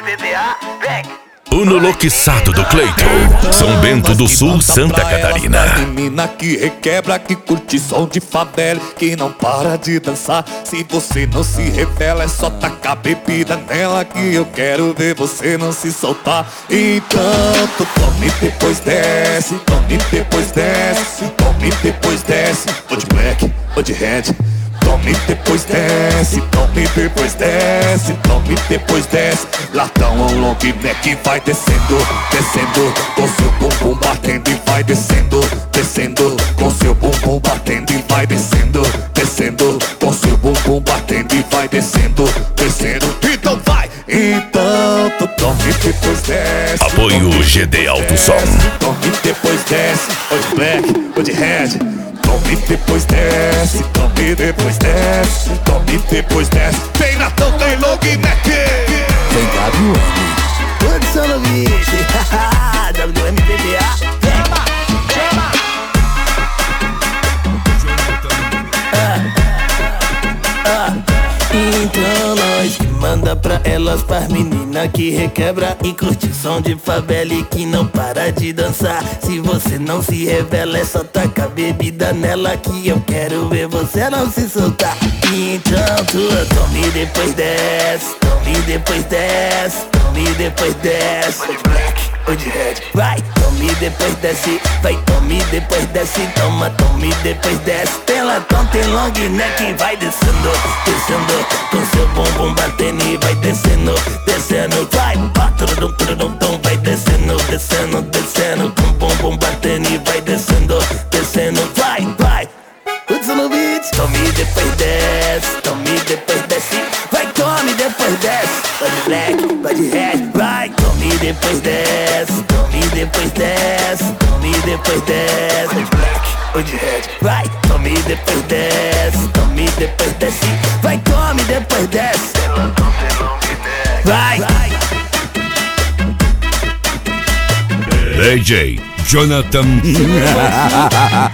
MPBA, vem. O noloquiçado do Cleiton, São Bento do Sul, Santa Catarina. Menina que requebra, que curte som de favela, que não para de dançar. Se você não se revela, é só tacar bebida nela, que eu quero ver você não se soltar. Então tu tome depois desce, tome depois desce, tome depois desce. Ou de black, ou de red. Tome depois desce, tome depois desce, tome depois desce. Latão ou long neck vai descendo, descendo, com seu bumbum batendo e vai descendo, descendo, com seu bumbum batendo e vai descendo, descendo, com seu bumbum batendo e vai descendo, descendo. Então vai! Então tu tome depois desce. Apoio GD Alto Som. Tome depois desce, ou de black, ou de red. Tome depois desce, tome depois desce, tome depois desce. Tem Natão, tem long neck. Tem WM. Produção no beat. WMPBA. Então nós que manda pra elas, pras meninas que requebra e curte som de favela e que não para de dançar. Se você não se revela, é só tacar bebida nela, que eu quero ver você não se soltar. Então tu tome depois desce, tome depois desce, tome depois desce. Ou de black, ou de red, vai, tome depois desce, vai, tome depois desce, toma, tome depois desce. Tem latão, tem long neck, vai descendo, descendo, com seu bumbum batendo e vai descendo, descendo, vai, turum, turum, tum, vai descendo, descendo, descendo, com bumbum batendo e vai descendo, descendo, vai, vai. Hudson no beat. Tome depois desce, tome depois desce, vai, tome depois desce. Vai de black, vai de red, vai, tome depois desce, tome depois desce, tome depois desce. Vai de black, vai de red, vai, tome depois desce, tome depois desce, vai, tome depois desce. Vai, DJ Jonathan.